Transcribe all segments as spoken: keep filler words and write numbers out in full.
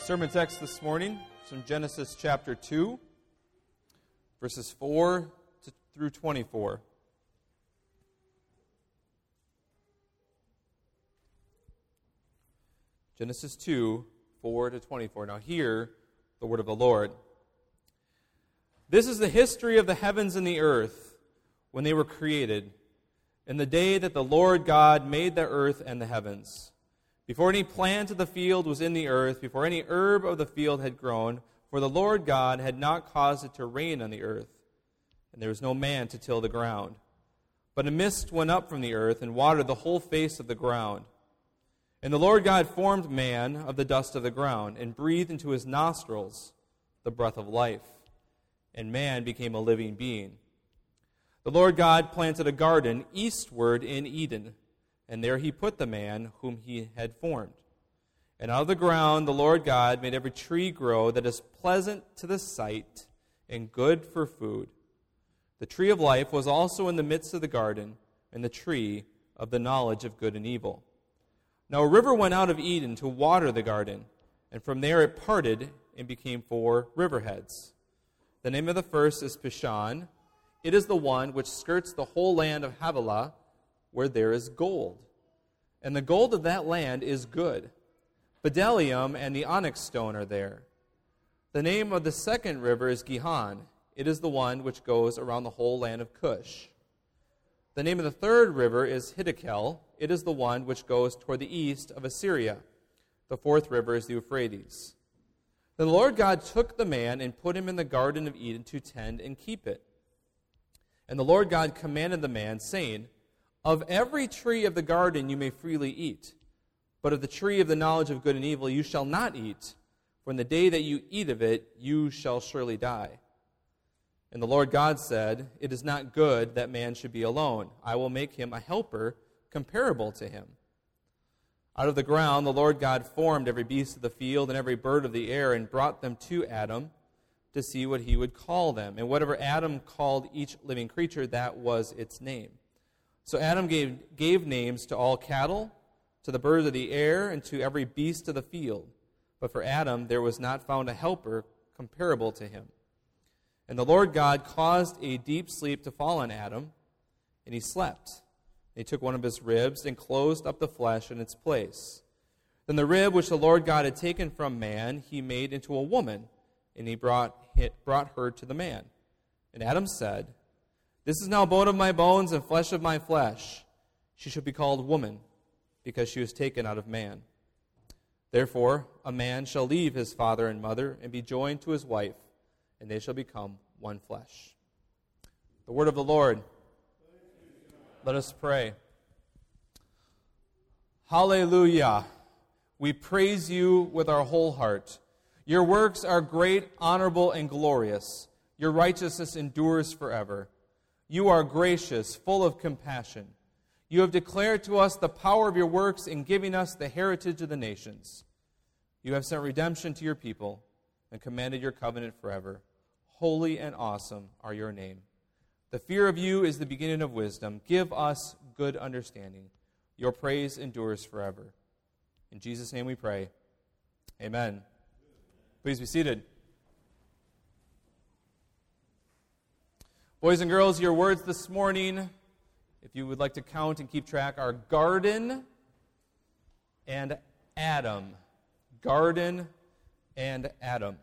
Sermon text this morning is from Genesis chapter two, verses four to, through twenty-four. Genesis two, four to twenty-four. Now hear the word of the Lord. This is the history of the heavens and the earth when they were created, in the day that the Lord God made the earth and the heavens. Before any plant of the field was in the earth, before any herb of the field had grown, for the Lord God had not caused it to rain on the earth, and there was no man to till the ground. But a mist went up from the earth and watered the whole face of the ground. And the Lord God formed man of the dust of the ground, and breathed into his nostrils the breath of life, and man became a living being. The Lord God planted a garden eastward in Eden, and there he put the man whom he had formed. And out of the ground the Lord God made every tree grow that is pleasant to the sight and good for food. The tree of life was also in the midst of the garden, and the tree of the knowledge of good and evil. Now a river went out of Eden to water the garden, and from there it parted and became four riverheads. The name of the first is Pishon. It is the one which skirts the whole land of Havilah, where there is gold. And the gold of that land is good. Bdellium and the onyx stone are there. The name of the second river is Gihon. It is the one which goes around the whole land of Cush. The name of the third river is Hiddekel. It is the one which goes toward the east of Assyria. The fourth river is the Euphrates. Then the Lord God took the man and put him in the garden of Eden to tend and keep it. And the Lord God commanded the man, saying, Of every tree of the garden you may freely eat, but of the tree of the knowledge of good and evil you shall not eat, for in the day that you eat of it you shall surely die. And the Lord God said, It is not good that man should be alone. I will make him a helper comparable to him. Out of the ground the Lord God formed every beast of the field and every bird of the air, and brought them to Adam to see what he would call them. And whatever Adam called each living creature, that was its name. So Adam gave, gave names to all cattle, to the birds of the air, and to every beast of the field. But for Adam there was not found a helper comparable to him. And the Lord God caused a deep sleep to fall on Adam, and he slept. And he took one of his ribs and closed up the flesh in its place. Then the rib which the Lord God had taken from man he made into a woman, and he brought, brought her to the man. And Adam said, This is now bone of my bones and flesh of my flesh. She shall be called woman, because she was taken out of man. Therefore, a man shall leave his father and mother and be joined to his wife, and they shall become one flesh. The word of the Lord. Let us pray. Hallelujah. We praise you with our whole heart. Your works are great, honorable, and glorious. Your righteousness endures forever. You are gracious, full of compassion. You have declared to us the power of your works in giving us the heritage of the nations. You have sent redemption to your people and commanded your covenant forever. Holy and awesome are your name. The fear of you is the beginning of wisdom. Give us good understanding. Your praise endures forever. In Jesus' name we pray. Amen. Please be seated. Boys and girls, your words this morning, if you would like to count and keep track, are garden and Adam. Garden and Adam.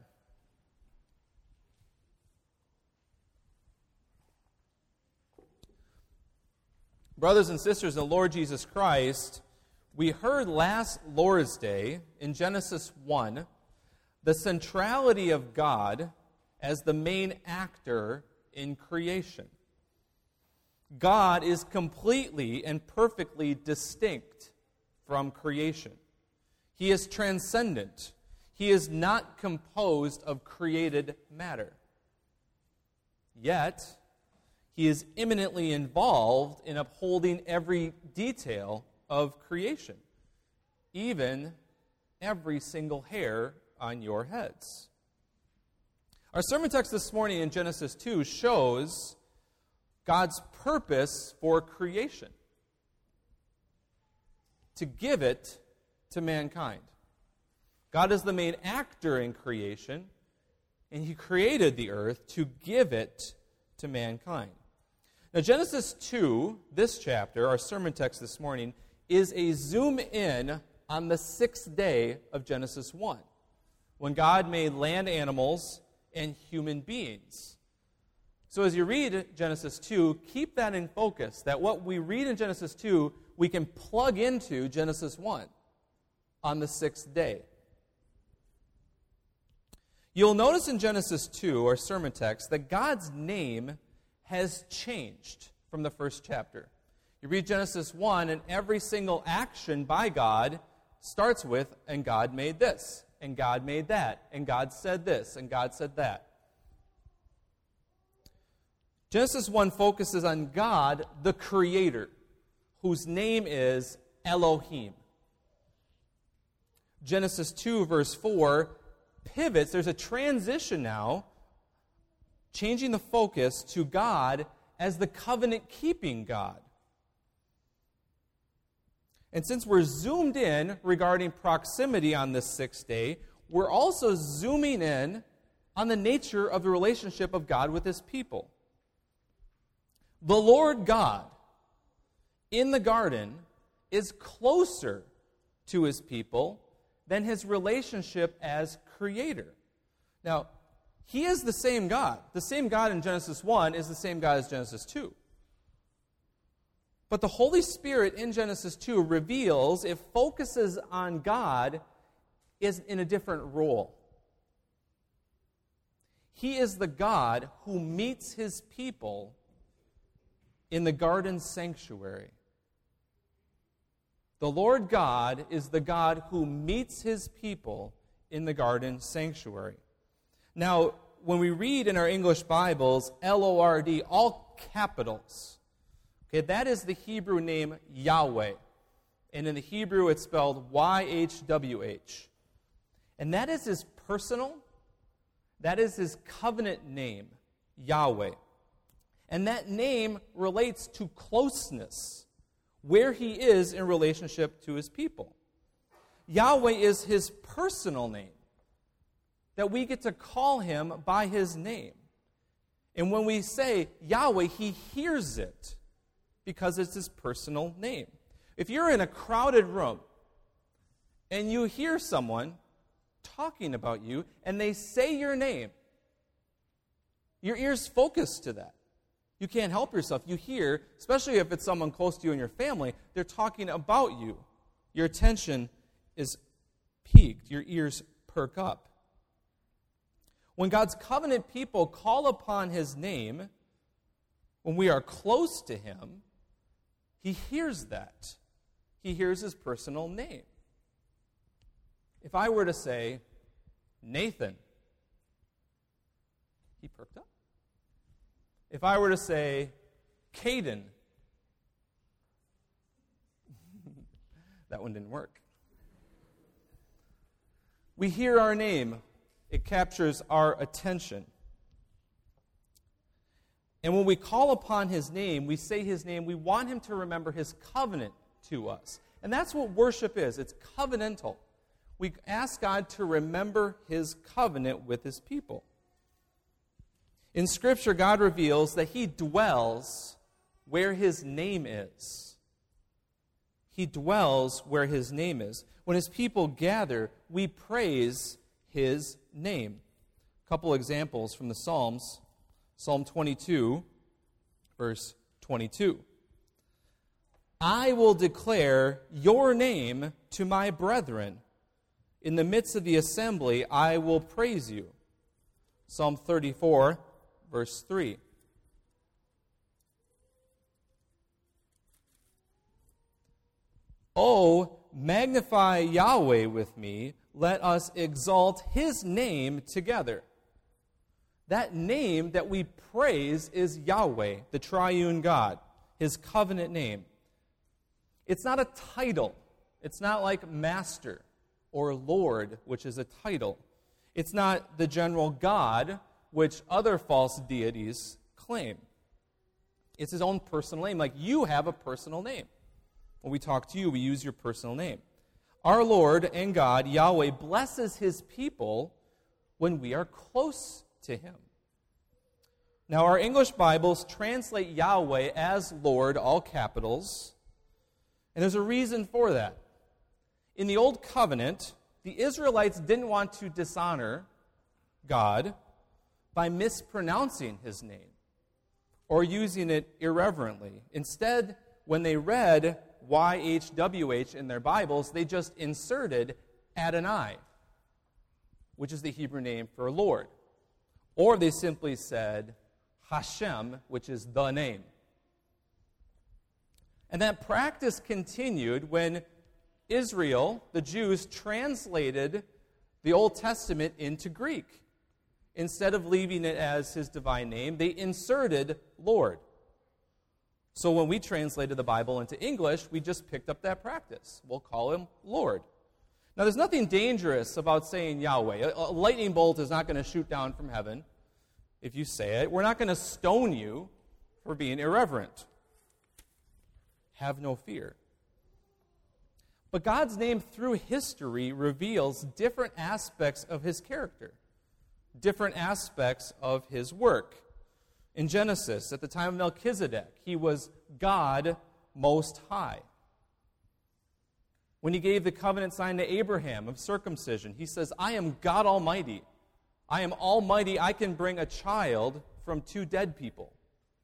Brothers and sisters in the Lord Jesus Christ, we heard last Lord's Day in Genesis one the centrality of God as the main actor in creation. God is completely and perfectly distinct from creation. He is transcendent. He is not composed of created matter. Yet, he is imminently involved in upholding every detail of creation, even every single hair on your heads. Our sermon text this morning in Genesis two shows God's purpose for creation, to give it to mankind. God is the main actor in creation, and he created the earth to give it to mankind. Now, Genesis two, this chapter, our sermon text this morning, is a zoom in on the sixth day of Genesis one, when God made land animals and human beings. So as you read Genesis two, keep that in focus, that what we read in Genesis two, we can plug into Genesis one on the sixth day. You'll notice in Genesis two, our sermon text, that God's name has changed from the first chapter. You read Genesis one, and every single action by God starts with, and God made this, and God made that, and God said this, and God said that. Genesis one focuses on God, the Creator, whose name is Elohim. Genesis two, verse four, pivots. There's a transition now, changing the focus to God as the covenant-keeping God. And since we're zoomed in regarding proximity on this sixth day, we're also zooming in on the nature of the relationship of God with his people. The Lord God in the garden is closer to his people than his relationship as creator. Now, he is the same God. The same God in Genesis one is the same God as Genesis two. But the Holy Spirit in Genesis two reveals, it focuses on God is in a different role. He is the God who meets his people in the garden sanctuary. The Lord God is the God who meets his people in the garden sanctuary. Now, when we read in our English Bibles, L O R D, all capitals, okay, that is the Hebrew name Yahweh. And in the Hebrew, it's spelled Y H W H. And that is his personal, that is his covenant name, Yahweh. And that name relates to closeness, where he is in relationship to his people. Yahweh is his personal name, that we get to call him by his name. And when we say Yahweh, he hears it because it's his personal name. If you're in a crowded room and you hear someone talking about you and they say your name, your ears focus to that. You can't help yourself. You hear, especially if it's someone close to you in your family, they're talking about you. Your attention is piqued. Your ears perk up. When God's covenant people call upon his name, when we are close to him, he hears that. He hears his personal name. If I were to say, Nathan, he perked up. If I were to say, Caden, that one didn't work. We hear our name. It captures our attention. And when we call upon his name, we say his name, we want him to remember his covenant to us. And that's what worship is. It's covenantal. We ask God to remember his covenant with his people. In Scripture, God reveals that he dwells where his name is. He dwells where his name is. When his people gather, we praise his name. A couple examples from the Psalms. Psalm twenty-two, verse twenty-two. I will declare your name to my brethren. In the midst of the assembly, I will praise you. Psalm thirty-four, verse three. Oh, magnify Yahweh with me. Let us exalt his name together. That name that we praise is Yahweh, the triune God, his covenant name. It's not a title. It's not like Master or Lord, which is a title. It's not the general God, which other false deities claim. It's his own personal name. Like you have a personal name. When we talk to you, we use your personal name. Our Lord and God, Yahweh, blesses his people when we are close to him. Now, our English Bibles translate Yahweh as Lord, all capitals, and there's a reason for that. In the Old Covenant, the Israelites didn't want to dishonor God by mispronouncing his name or using it irreverently. Instead, when they read Y H W H in their Bibles, they just inserted Adonai, which is the Hebrew name for Lord. Or they simply said Hashem, which is the name. And that practice continued when Israel, the Jews, translated the Old Testament into Greek. Instead of leaving it as his divine name, they inserted Lord. So when we translated the Bible into English, we just picked up that practice. We'll call him Lord. Now, there's nothing dangerous about saying Yahweh. A, a lightning bolt is not going to shoot down from heaven if you say it. We're not going to stone you for being irreverent. Have no fear. But God's name through history reveals different aspects of his character, different aspects of his work. In Genesis, at the time of Melchizedek, he was God Most High. When he gave the covenant sign to Abraham of circumcision, he says, I am God Almighty. I am almighty. I can bring a child from two dead people.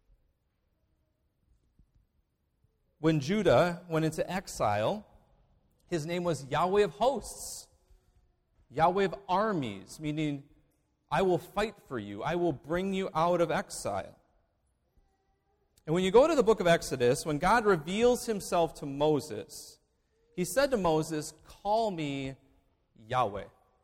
When Judah went into exile, his name was Yahweh of hosts, Yahweh of armies, meaning I will fight for you. I will bring you out of exile. And when you go to the book of Exodus, when God reveals himself to Moses, he said to Moses, call me Yahweh.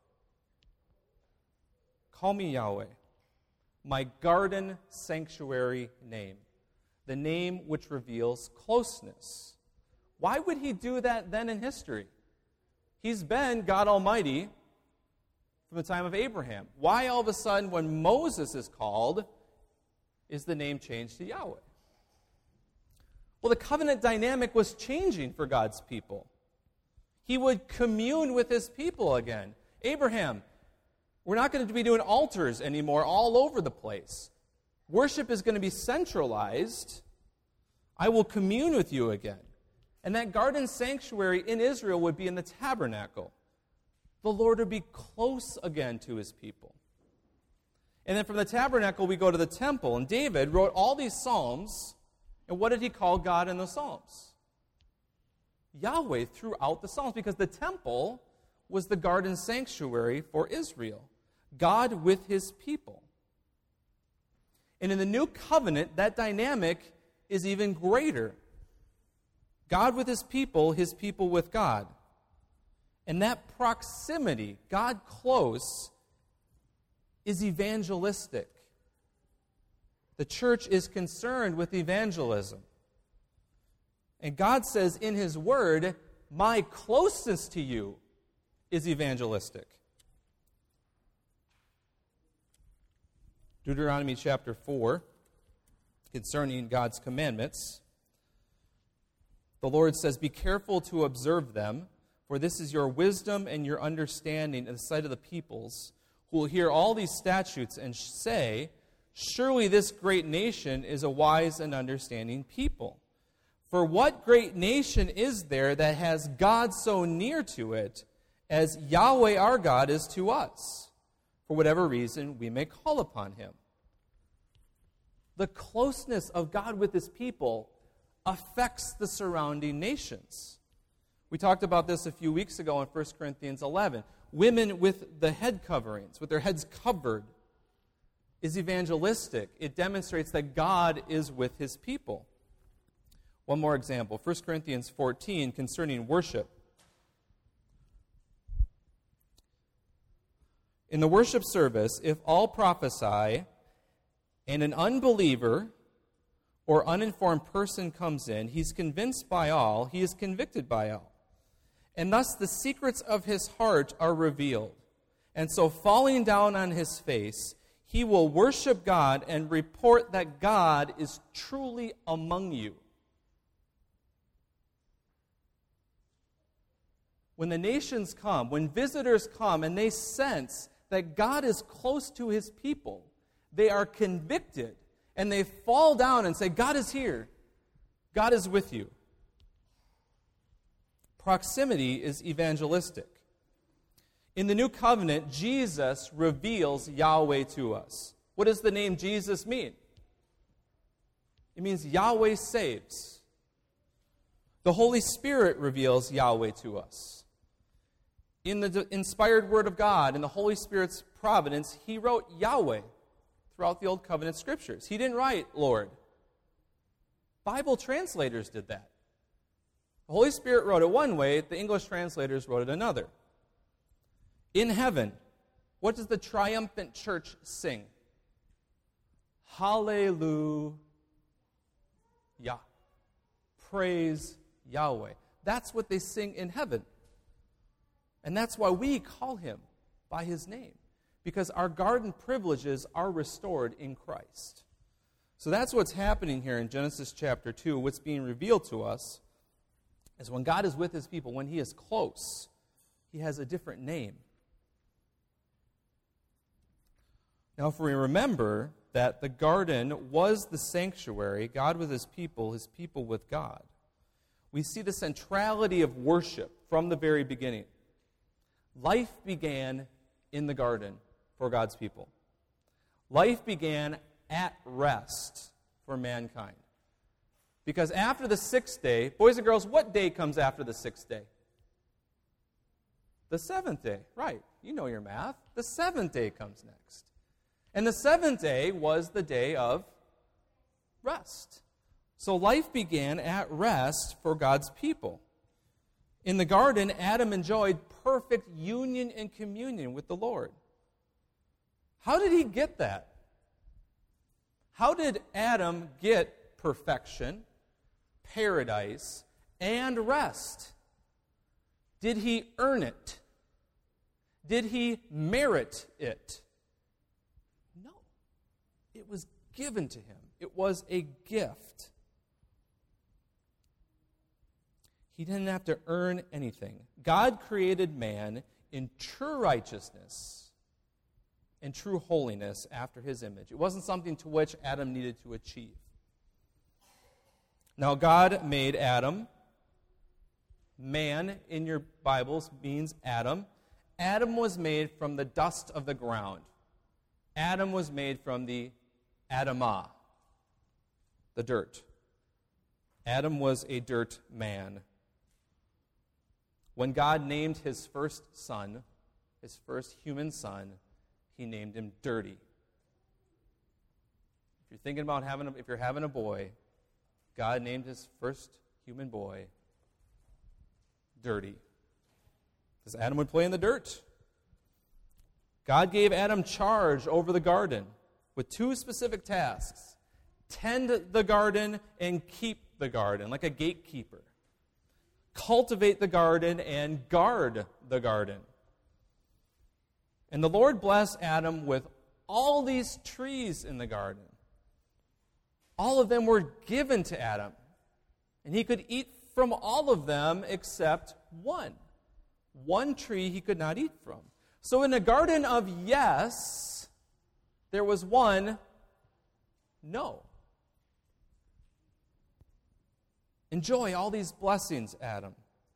Call me Yahweh, my garden sanctuary name, the name which reveals closeness. Why would he do that then in history? He's been God Almighty from the time of Abraham. Why all of a sudden, when Moses is called, is the name changed to Yahweh? Well, the covenant dynamic was changing for God's people. He would commune with his people again. Abraham, we're not going to be doing altars anymore all over the place. Worship is going to be centralized. I will commune with you again. And that garden sanctuary in Israel would be in the tabernacle. The Lord would be close again to his people. And then from the tabernacle, we go to the temple. And David wrote all these psalms. And what did he call God in the psalms? Yahweh throughout the psalms, because the temple was the garden sanctuary for Israel. God with his people. And in the new covenant, that dynamic is even greater. God with his people, his people with God. And that proximity, God close, is evangelistic. The church is concerned with evangelism. And God says in his word, my closeness to you is evangelistic. Deuteronomy chapter four, concerning God's commandments, the Lord says, be careful to observe them, for this is your wisdom and your understanding in the sight of the peoples, who will hear all these statutes and say, surely this great nation is a wise and understanding people. For what great nation is there that has God so near to it as Yahweh our God is to us, for whatever reason we may call upon him? The closeness of God with his people affects the surrounding nations. We talked about this a few weeks ago in First Corinthians eleven. Women with the head coverings, with their heads covered, is evangelistic. It demonstrates that God is with his people. One more example, First Corinthians fourteen, concerning worship. In the worship service, if all prophesy and an unbeliever or uninformed person comes in, he's convinced by all, he is convicted by all. And thus the secrets of his heart are revealed. And so falling down on his face, he will worship God and report that God is truly among you. when the nations come, when visitors come and they sense that God is close to his people, they are convicted and they fall down and say, God is here. God is with you. Proximity is evangelistic. In the New Covenant, Jesus reveals Yahweh to us. What does the name Jesus mean? It means Yahweh saves. The Holy Spirit reveals Yahweh to us. In the inspired Word of God, in the Holy Spirit's providence, he wrote Yahweh throughout the Old Covenant Scriptures. He didn't write Lord. Bible translators did that. The Holy Spirit wrote it one way, the English translators wrote it another. In heaven, what does the triumphant church sing? Hallelujah. Praise Yahweh. That's what they sing in heaven. And that's why we call him by his name, because our garden privileges are restored in Christ. So that's what's happening here in Genesis chapter two. What's being revealed to us is when God is with his people, when he is close, he has a different name. Now, if we remember that the garden was the sanctuary, God with his people, his people with God, we see the centrality of worship from the very beginning. Life began in the garden for God's people. Life began at rest for mankind. Because after the sixth day, boys and girls, what day comes after the sixth day? The seventh day, right. You know your math. The seventh day comes next. And the seventh day was the day of rest. So life began at rest for God's people. In the garden, Adam enjoyed perfect union and communion with the Lord. How did he get that? How did Adam get perfection, paradise, and rest? Did he earn it? Did he merit it? No. It was given to him. It was a gift. He didn't have to earn anything. God created man in true righteousness and true holiness after his image. It wasn't something to which Adam needed to achieve. Now, God made Adam. Man in your Bibles means Adam. Adam was made from the dust of the ground. Adam was made from the Adamah, the dirt. Adam was a dirt man. When God named his first son, his first human son, he named him Dirty. If you're thinking about having, a, if you're having a boy, God named his first human boy Dirty, because Adam would play in the dirt. God gave Adam charge over the garden with two specific tasks: tend the garden and keep the garden, like a gatekeeper. Cultivate the garden and guard the garden. And the Lord blessed Adam with all these trees in the garden. All of them were given to Adam. And he could eat from all of them except one. One tree he could not eat from. So in a garden of yes, there was one no. Enjoy all these blessings, Adam.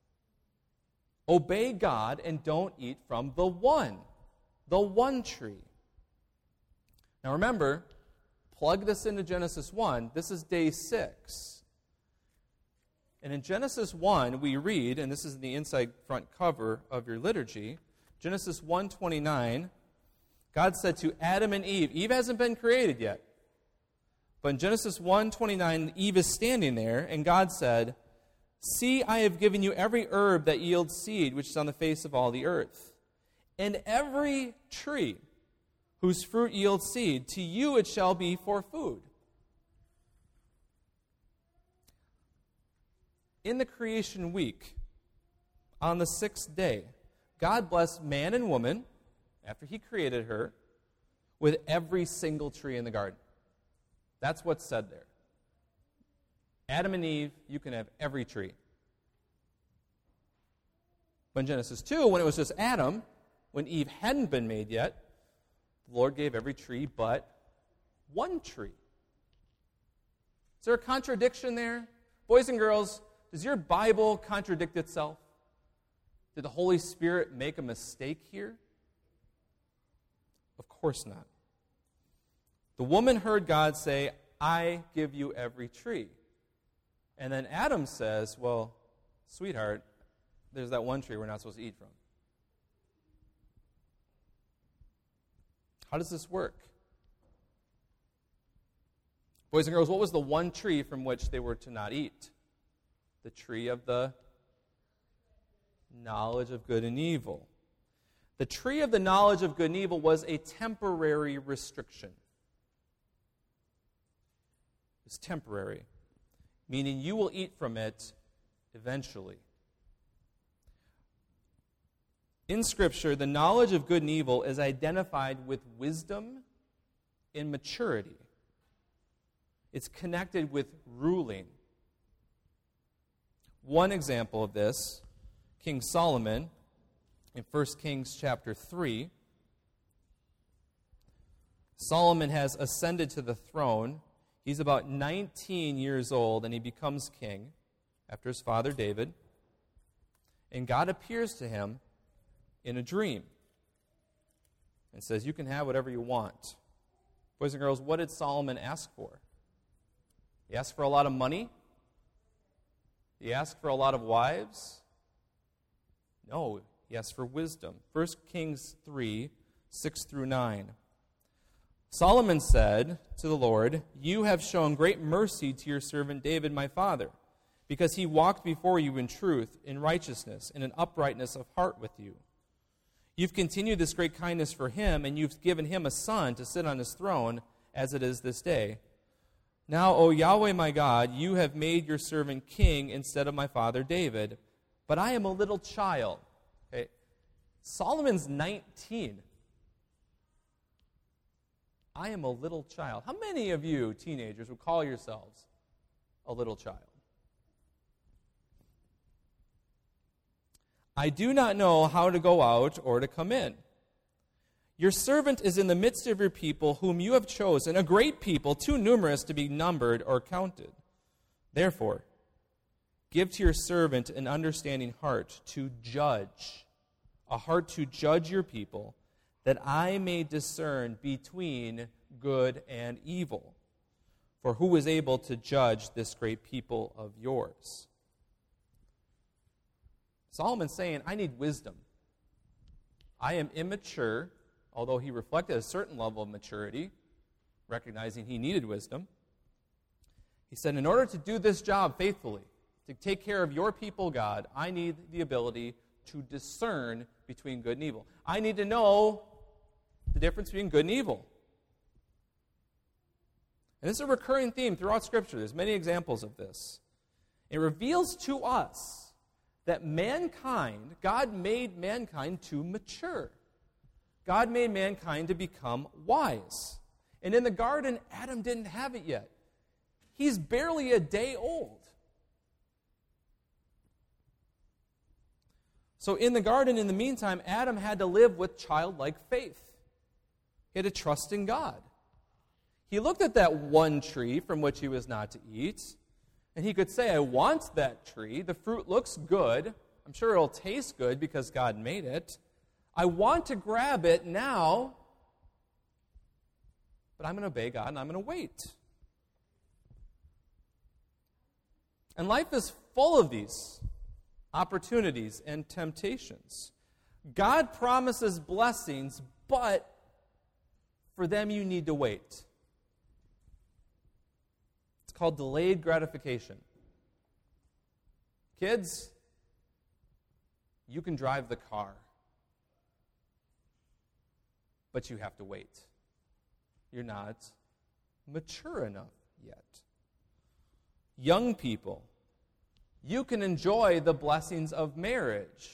Obey God and don't eat from the one, the one tree. Now remember, plug this into Genesis one. This is day six. And in Genesis one, we read, and this is in the inside front cover of your liturgy, Genesis one twenty-nine, God said to Adam and Eve, Eve hasn't been created yet. But in Genesis one twenty-nine, Eve is standing there, and God said, See, I have given you every herb that yields seed, which is on the face of all the earth. And every tree whose fruit yields seed, to you it shall be for food. In the creation week, on the sixth day, God blessed man and woman, after he created her, with every single tree in the garden. That's what's said there. Adam and Eve, you can have every tree. But in Genesis two, when it was just Adam, when Eve hadn't been made yet, the Lord gave every tree but one tree. Is there a contradiction there? Boys and girls, does your Bible contradict itself? Did the Holy Spirit make a mistake here? Of course not. The woman heard God say, I give you every tree. And then Adam says, well, sweetheart, there's that one tree we're not supposed to eat from. How does this work? Boys and girls, what was the one tree from which they were to not eat? The tree of the knowledge of good and evil. The tree of the knowledge of good and evil was a temporary restriction. It's temporary, meaning you will eat from it eventually. In Scripture, the knowledge of good and evil is identified with wisdom and maturity. It's connected with ruling. One example of this, King Solomon, in First Kings chapter three. Solomon has ascended to the throne. He's about nineteen years old, and he becomes king after his father David. And God appears to him in a dream and says, you can have whatever you want. Boys and girls, what did Solomon ask for? He asked for a lot of money? He asked for a lot of wives? No, he asked for wisdom. First Kings three, six through nine. Solomon said to the Lord, you have shown great mercy to your servant David, my father, because he walked before you in truth, in righteousness, and in uprightness of heart with you. You've continued this great kindness for him, and you've given him a son to sit on his throne, as it is this day. Now, O Yahweh my God, you have made your servant king instead of my father David, but I am a little child. Okay. Solomon's nineteen. I am a little child. How many of you teenagers would call yourselves a little child? I do not know how to go out or to come in. Your servant is in the midst of your people, whom you have chosen, a great people, too numerous to be numbered or counted. Therefore, give to your servant an understanding heart to judge, a heart to judge your people, that I may discern between good and evil. For who is able to judge this great people of yours? Solomon's saying, I need wisdom. I am immature, although he reflected a certain level of maturity, recognizing he needed wisdom. He said, in order to do this job faithfully, to take care of your people, God, I need the ability to discern between good and evil. I need to know the difference between good and evil. And this is a recurring theme throughout Scripture. There's many examples of this. It reveals to us that mankind, God made mankind to mature. God made mankind to become wise. And in the garden, Adam didn't have it yet. He's barely a day old. So in the garden, in the meantime, Adam had to live with childlike faith. He had to trust in God. He looked at that one tree from which he was not to eat, and he could say, I want that tree. The fruit looks good. I'm sure it'll taste good because God made it. I want to grab it now, but I'm going to obey God and I'm going to wait. And life is full of these opportunities and temptations. God promises blessings, but for them you need to wait. It's called delayed gratification. Kids, you can drive the car, but you have to wait. You're not mature enough yet. Young people, you can enjoy the blessings of marriage,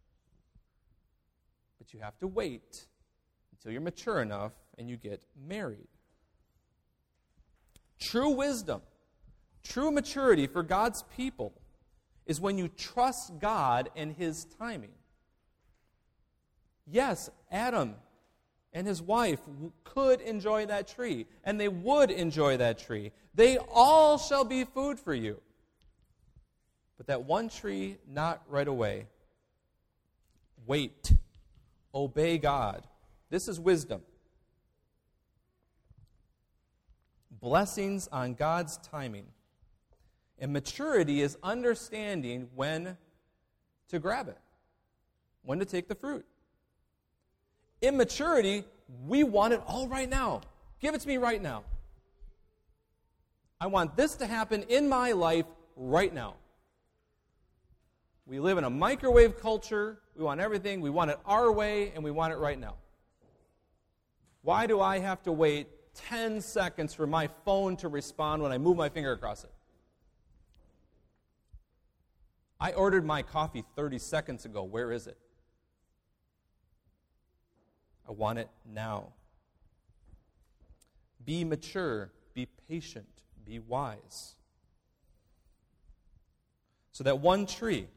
but you have to wait until you're mature enough and you get married. True wisdom, true maturity for God's people is when you trust God and His timing. Yes, Adam and his wife could enjoy that tree, and they would enjoy that tree. They all shall be food for you. But that one tree, not right away. Wait. Obey God. This is wisdom. Blessings on God's timing. And maturity is understanding when to grab it, when to take the fruit. Immaturity, we want it all right now. Give it to me right now. I want this to happen in my life right now. We live in a microwave culture. We want everything. We want it our way, and we want it right now. Why do I have to wait ten seconds for my phone to respond when I move my finger across it? I ordered my coffee thirty seconds ago. Where is it? I want it now. Be mature. Be patient. Be wise. So that one tree,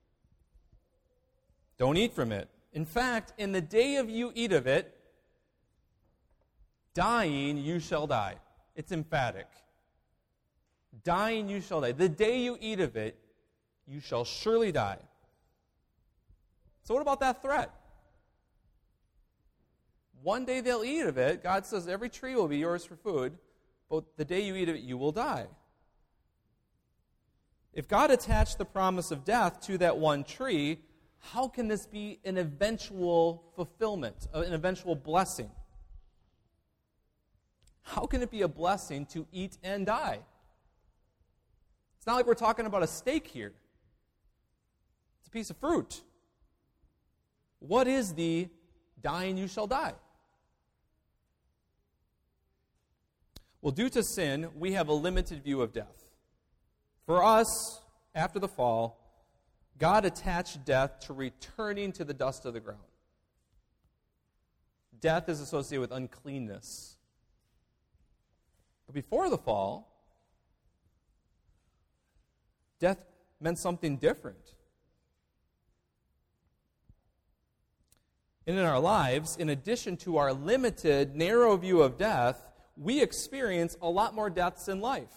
don't eat from it. In fact, in the day of you eat of it, dying you shall die. It's emphatic. Dying you shall die. The day you eat of it, you shall surely die. So what about that threat? One day they'll eat of it. God says every tree will be yours for food, but the day you eat of it, you will die. If God attached the promise of death to that one tree, how can this be an eventual fulfillment, an eventual blessing? How can it be a blessing to eat and die? It's not like we're talking about a steak here. It's a piece of fruit. What is the dying you shall die? Well, due to sin, we have a limited view of death. For us, after the fall, God attached death to returning to the dust of the ground. Death is associated with uncleanness. But before the fall, death meant something different. And in our lives, in addition to our limited, narrow view of death, we experience a lot more deaths in life.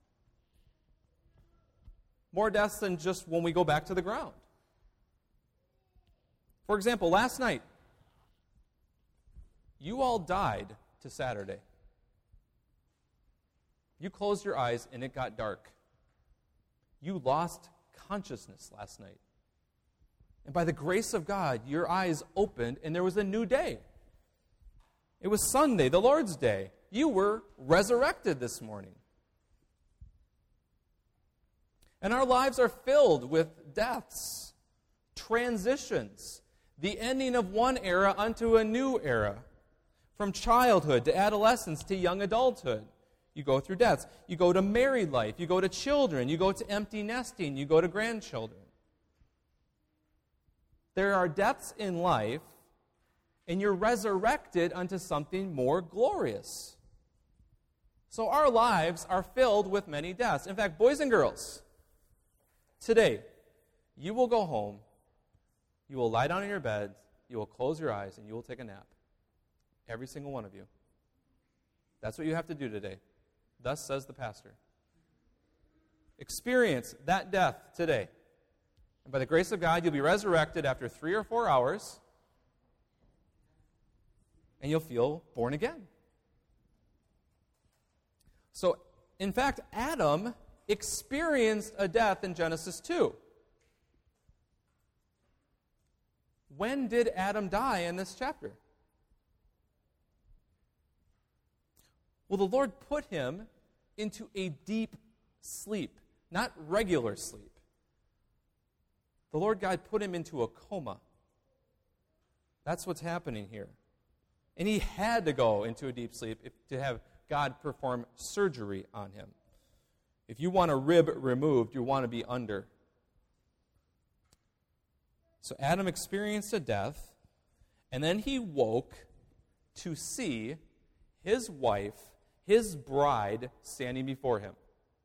More deaths than just when we go back to the ground. For example, last night, you all died to Saturday. You closed your eyes and it got dark. You lost consciousness last night. And by the grace of God, your eyes opened and there was a new day. It was Sunday, the Lord's Day. You were resurrected this morning. And our lives are filled with deaths, transitions, the ending of one era unto a new era. From childhood to adolescence to young adulthood. You go through deaths. You go to married life. You go to children. You go to empty nesting. You go to grandchildren. There are deaths in life, and you're resurrected unto something more glorious. So our lives are filled with many deaths. In fact, boys and girls, today, you will go home, you will lie down in your bed, you will close your eyes, and you will take a nap. Every single one of you. That's what you have to do today. Thus says the pastor. Experience that death today. And by the grace of God, you'll be resurrected after three or four hours, and you'll feel born again. So, in fact, Adam experienced a death in Genesis two. When did Adam die in this chapter? Well, the Lord put him into a deep sleep, not regular sleep. The Lord God put him into a coma. That's what's happening here. And he had to go into a deep sleep if, to have God perform surgery on him. If you want a rib removed, you want to be under. So Adam experienced a death, and then he woke to see his wife, his bride, standing before him.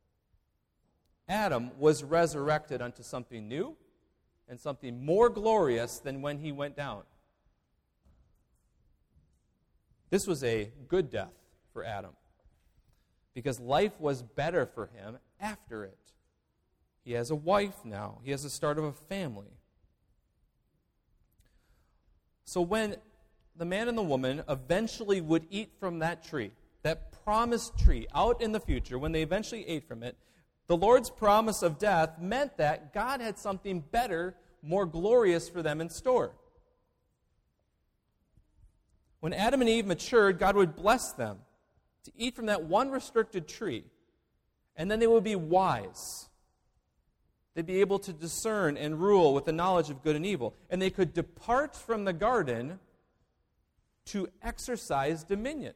Adam was resurrected unto something new and something more glorious than when he went down. This was a good death for Adam, because life was better for him after it. He has a wife now. He has the start of a family. So when the man and the woman eventually would eat from that tree, that promised tree out in the future, when they eventually ate from it, the Lord's promise of death meant that God had something better, more glorious for them in store. When Adam and Eve matured, God would bless them to eat from that one restricted tree, and then they would be wise. They'd be able to discern and rule with the knowledge of good and evil, and they could depart from the garden to exercise dominion.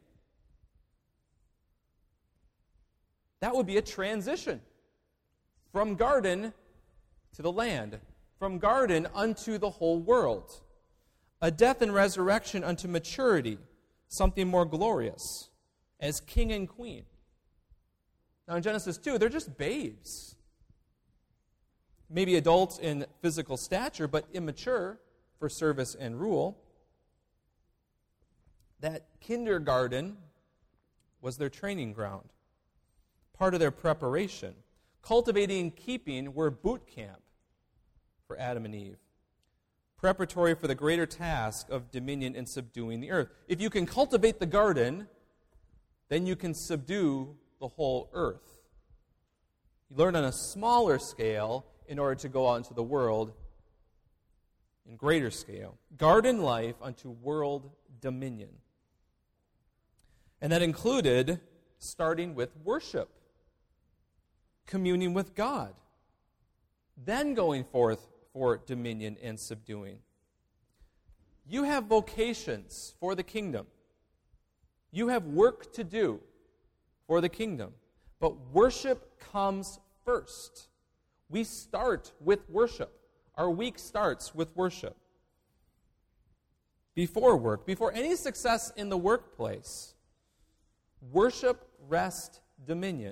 That would be a transition from garden to the land, from garden unto the whole world. A death and resurrection unto maturity, something more glorious, as king and queen. Now in Genesis two, they're just babes. Maybe adults in physical stature, but immature for service and rule. That kindergarten was their training ground, part of their preparation. Cultivating and keeping were boot camp for Adam and Eve, preparatory for the greater task of dominion and subduing the earth. If you can cultivate the garden, then you can subdue the whole earth. You learn on a smaller scale in order to go out into the world in greater scale. Garden life unto world dominion. And that included starting with worship, communing with God, then going forth for dominion and subduing. You have vocations for the kingdom. You have work to do for the kingdom. But worship comes first. We start with worship. Our week starts with worship. Before work, before any success in the workplace, worship, rest, dominion.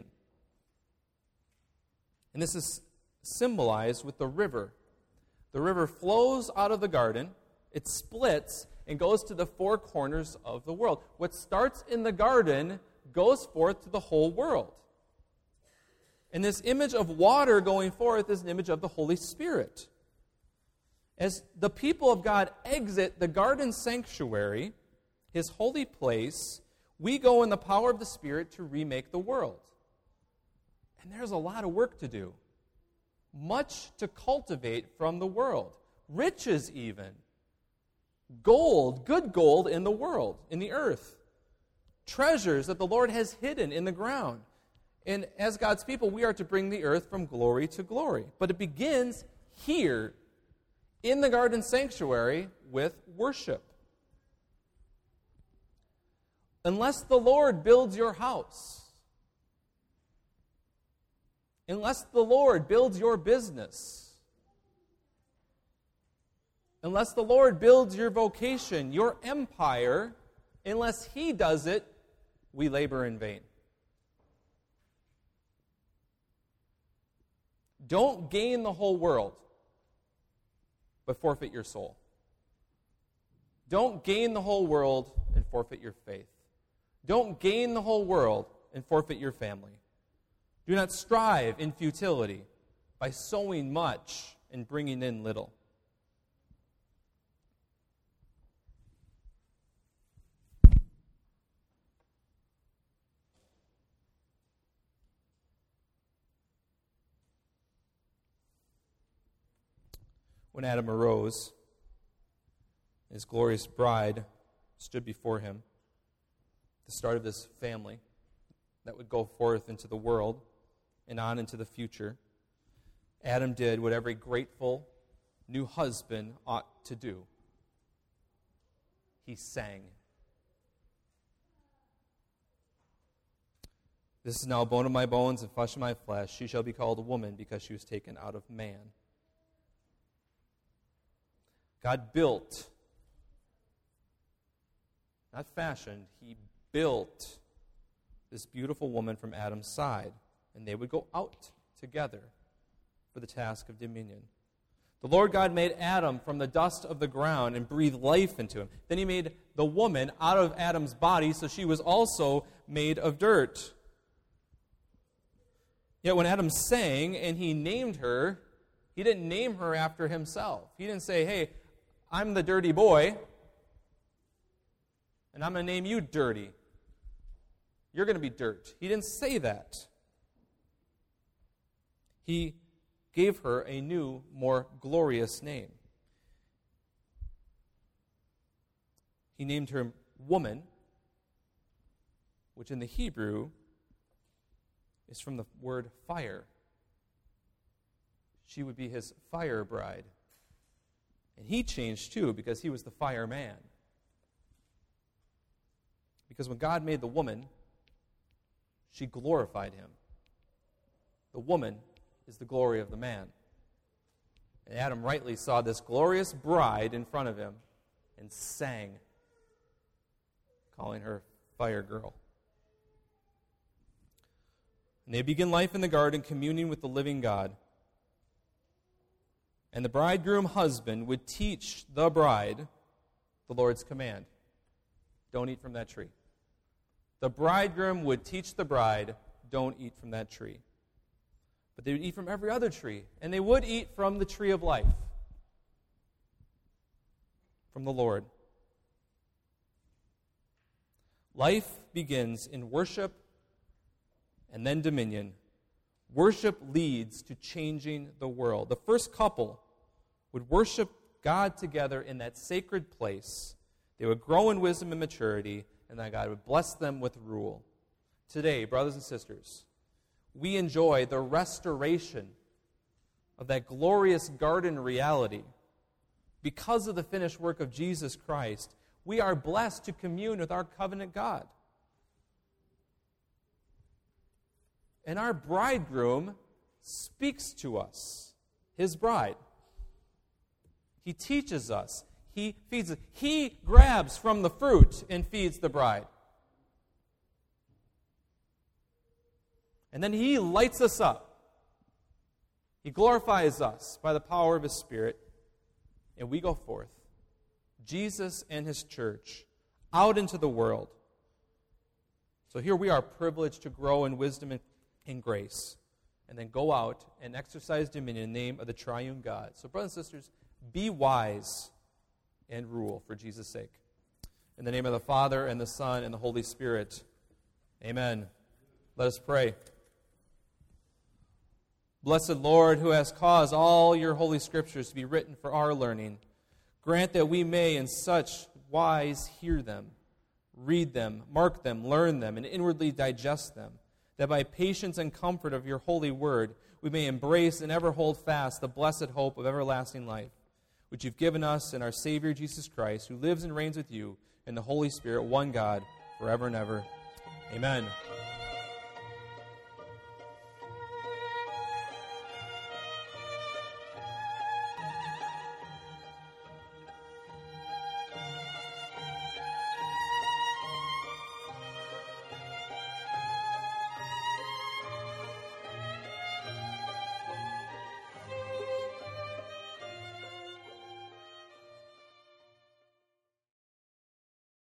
And this is symbolized with the river. The river flows out of the garden, it splits, and goes to the four corners of the world. What starts in the garden goes forth to the whole world. And this image of water going forth is an image of the Holy Spirit. As the people of God exit the garden sanctuary, His holy place, we go in the power of the Spirit to remake the world. And there's a lot of work to do. Much to cultivate from the world. Riches even. Gold, good gold in the world, in the earth. Treasures that the Lord has hidden in the ground. And as God's people, we are to bring the earth from glory to glory. But it begins here, in the garden sanctuary, with worship. Unless the Lord builds your house, unless the Lord builds your business, unless the Lord builds your vocation, your empire, unless He does it, we labor in vain. Don't gain the whole world, but forfeit your soul. Don't gain the whole world and forfeit your faith. Don't gain the whole world and forfeit your family. Do not strive in futility by sowing much and bringing in little. When Adam arose, his glorious bride stood before him, the start of this family that would go forth into the world and on into the future. Adam did what every grateful new husband ought to do. He sang. This is now bone of my bones and flesh of my flesh. She shall be called a woman because she was taken out of man. God built, not fashioned, He built this beautiful woman from Adam's side, and they would go out together for the task of dominion. The Lord God made Adam from the dust of the ground and breathed life into him. Then he made the woman out of Adam's body, so she was also made of dirt. Yet when Adam sang and he named her, he didn't name her after himself. He didn't say, hey, I'm the dirty boy, and I'm going to name you Dirty. You're going to be dirt. He didn't say that. He gave her a new, more glorious name. He named her woman, which in the Hebrew is from the word fire. She would be his fire bride. And he changed too because he was the fire man. Because when God made the woman, she glorified him. The woman is the glory of the man. And Adam rightly saw this glorious bride in front of him and sang, calling her fire girl. And they begin life in the garden, communing with the living God. And the bridegroom husband would teach the bride the Lord's command. Don't eat from that tree. The bridegroom would teach the bride, don't eat from that tree. But they would eat from every other tree. And they would eat from the tree of life. From the Lord. Life begins in worship and then dominion. Worship leads to changing the world. The first couple would worship God together in that sacred place. They would grow in wisdom and maturity, and that God would bless them with rule. Today, brothers and sisters, we enjoy the restoration of that glorious garden reality. Because of the finished work of Jesus Christ, we are blessed to commune with our covenant God. And our bridegroom speaks to us, his bride. He teaches us. He feeds us. He grabs from the fruit and feeds the bride. And then he lights us up. He glorifies us by the power of his Spirit. And we go forth, Jesus and his church, out into the world. So here we are privileged to grow in wisdom and in grace, and then go out and exercise dominion in the name of the triune God. So brothers and sisters, be wise and rule for Jesus' sake. In the name of the Father, and the Son, and the Holy Spirit. Amen. Let us pray. Blessed Lord, who has caused all your holy scriptures to be written for our learning, grant that we may in such wise hear them, read them, mark them, learn them, and inwardly digest them, that by patience and comfort of your holy word we may embrace and ever hold fast the blessed hope of everlasting life, which you've given us in our Savior Jesus Christ, who lives and reigns with you in the Holy Spirit, one God, forever and ever. Amen.